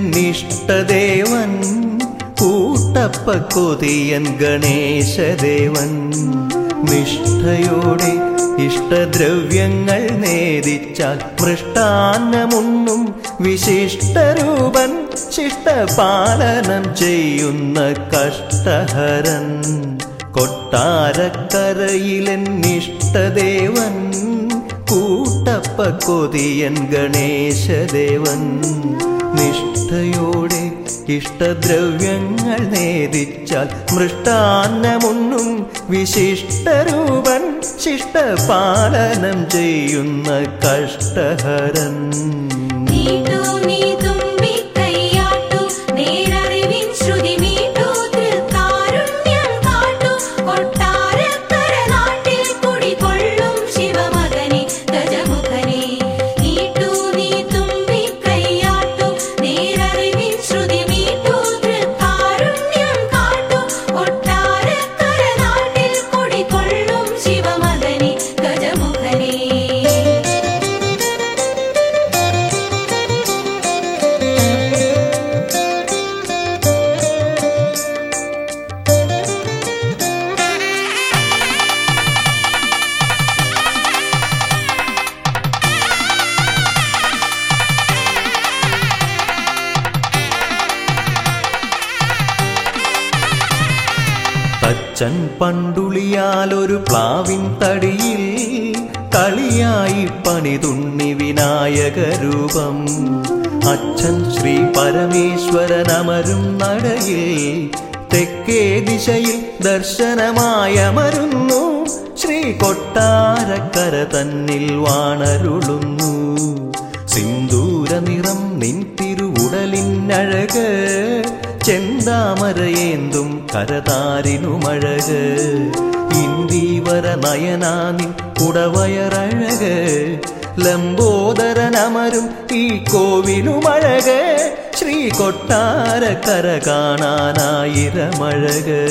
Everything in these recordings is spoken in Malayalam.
ഇഷ്ടദേവൻ കൂട്ടപ്പ കൊതിയൻ ഗണേശദേവൻ നിഷ്ഠയോടെ ഇഷ്ടദ്രവ്യങ്ങൾ നേദിച്ചാൽ മൃഷ്ടാന്നമുണ്ണും വിശിഷ്ടരൂപൻ ശിഷ്ടപാലനം ചെയ്യുന്ന കഷ്ടഹരൻ കൊട്ടാരക്കരയിലെൻ ഇഷ്ടദേവൻ കൂട്ടപ്പ കൊതിയൻ ഗണേശദേവൻ നിഷ്ഠയോടെ ഇഷ്ടദ്രവ്യങ്ങൾ നേദിച്ചാൽ മൃഷ്ടാന്നമുണ്ണും വിശിഷ്ടരൂപൻ ശിഷ്ടപാലനം ചെയ്യുന്ന കഷ്ടഹരൻ അച്ഛൻ പണ്ടുളിയാലൊരു പ്ലാവിൻ തടിയിൽ കളിയായി പണിതുണ്ണി വിനായകരൂപം അച്ഛൻ ശ്രീ പരമേശ്വരനമരും നടയിൽ തെക്കേ ദിശയിൽ ദർശനമായമരുന്നു ശ്രീ കൊട്ടാരക്കര തന്നിൽ വാണരുളുന്നു സിന്ദൂര നിറം നിൻ തിരുവുടലിനഴക് ചെന്താമരയേന്തും കരതാരിനുമഴക് ഇന്ദീവര നയനാനിൻ കുടവയറഴക് ലംബോദരനമരും ഈ കോവിലുമഴക് ശ്രീ കൊട്ടാരക്കര കാണാനായിരമഴക്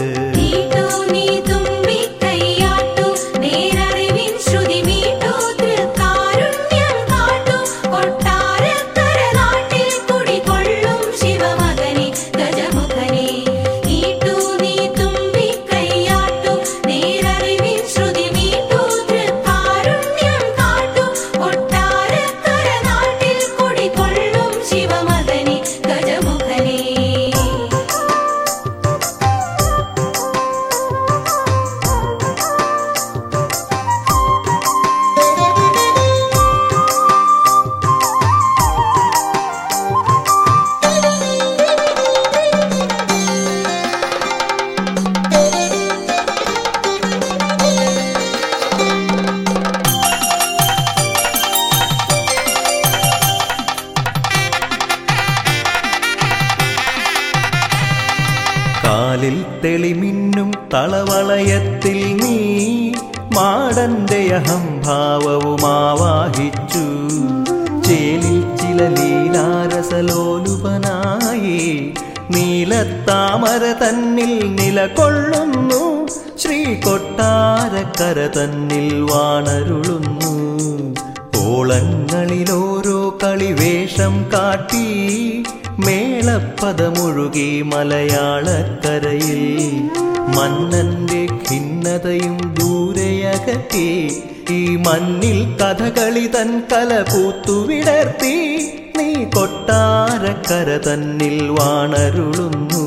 കാലിൽ തെളിമിന്നും തളവളയത്തിൽ നീ മാടന്റെ അഹംഭാവവുമാവാഹിച്ചു ചേലിൽ ചില ലീലാരസലോലുപനായി നീലത്താമര തന്നിൽ നിലകൊള്ളുന്നു ശ്രീ കൊട്ടാരക്കര തന്നിൽ വാണരുളുന്നു ഓളങ്ങളിലോരോ കളിവേഷം കാട്ടി മേളപ്പദമൊഴുകി മലയാളക്കരയിൽ മന്നന്റെ ഖിന്നതയും ദൂരെയകറ്റി ഈ മണ്ണിൽ കഥകളി തൻ കല പൂത്തുവിടർത്തി നീ കൊട്ടാരക്കര തന്നിൽ വാണരുളുന്നു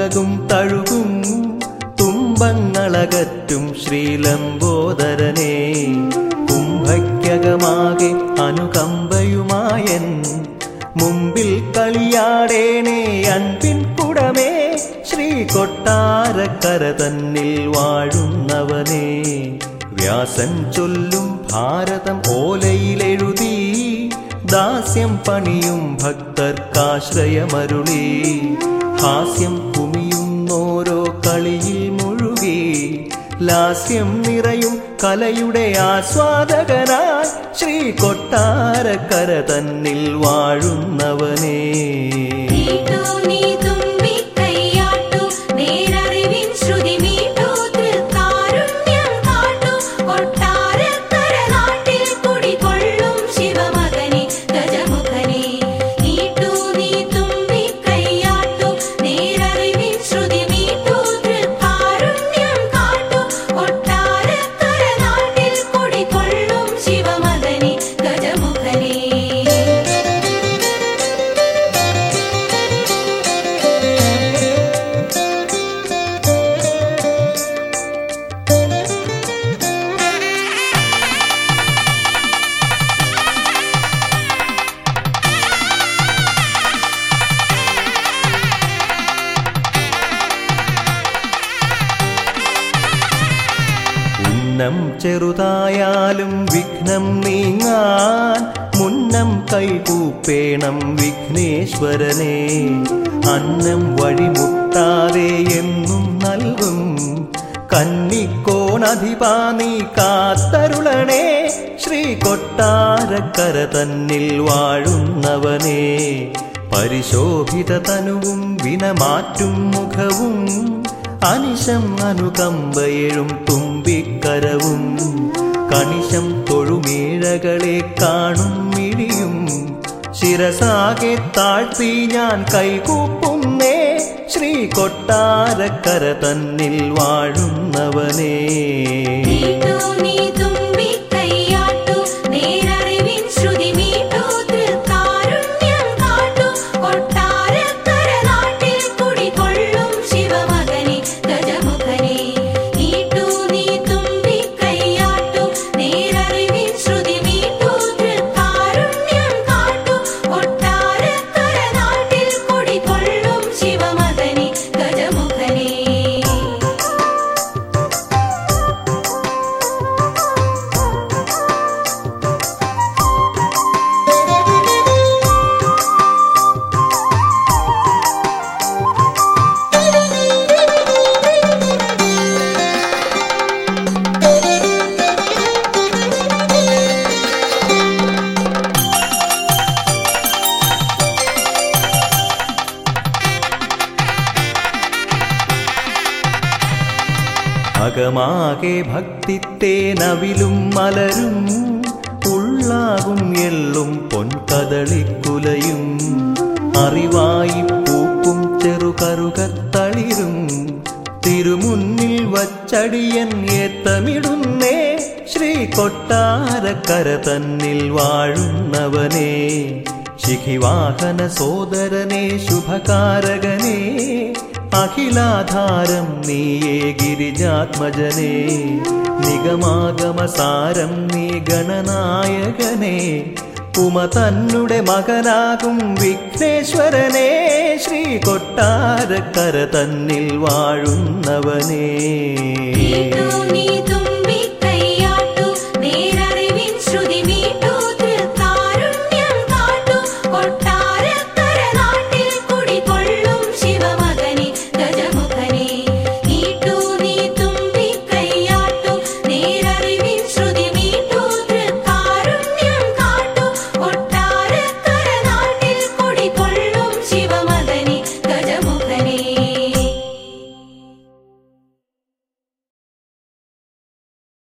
ഉലകും തഴുകും തുമ്പങ്ങളകറ്റും ശ്രീലംബോദരനെ കുംഭയ്ക്കകമാകെ അനുകമ്പയുമായൻ മുമ്പിൽ കളിയാടേണേ അൻപിൻ കുടമേ ശ്രീ കൊട്ടാരക്കര തന്നിൽ വാഴുന്നവനെ വ്യാസൻ ചൊല്ലും ഭാരതം ഓലയിലെഴുതി ദാസ്യം പണിയും ഭക്തർക്കാശ്രയമരുളി ഹാസ്യം കുമിയുന്നോരോ കളിയിൽ മുഴുകി ലാസ്യം നിറയും കലയുടെ ആസ്വാദകനായി ശ്രീ കൊട്ടാരക്കര തന്നിൽ വാഴുന്നവനേ ചെറുതായാലും വിഘ്നം നീങ്ങാൻ മുന്നം കൈകൂപ്പേണം വിഘ്നേശ്വരനെ അന്നം വഴിമുട്ടാതെ എന്നും നൽകും കന്നിക്കോണധിപാ നീ കാത്തരുളണേ ശ്രീ കൊട്ടാരക്കര തന്നിൽ വാഴുന്നവനെ പരിശോഭിത തനുവും വിനമാറ്റും മുഖവും അനിശം അനുകമ്പയെഴും തുമ്പിക്കരവും കണിശം തൊഴുമീഴകളെ കാണും മിഴിയും ശിരസാകെ താഴ്ത്തി ഞാൻ കൈകൂപ്പുന്നേ ശ്രീ കൊട്ടാരക്കര തന്നിൽ വാഴുന്നവനേ അകമാകെ ഭക്തിത്തേനവിലും മലരും ഉള്ളാകും എള്ളും പൊൻകദളിക്കുലയും അറിവായി പൂക്കും ചെറുകറുകത്തളിരും തിരുമുന്നിൽ വച്ചടിയൻ ഏത്തമിടുന്നേ ശ്രീ കൊട്ടാരക്കര തന്നിൽ വാഴുന്നവനെ ശിഖിവാഹന സോദരനെ ശുഭകാരകനെ അഖിലാധാരം നീയേ ഗിരിജാത്മജനെ നിഗമാഗമസാരം നീ ഗണനായകനെ ഉമ തന്നെ മകനാകും വിഘ്നേശ്വരനെ ശ്രീ കൊട്ടാരക്കര തന്നിൽ വാഴുന്നവനേ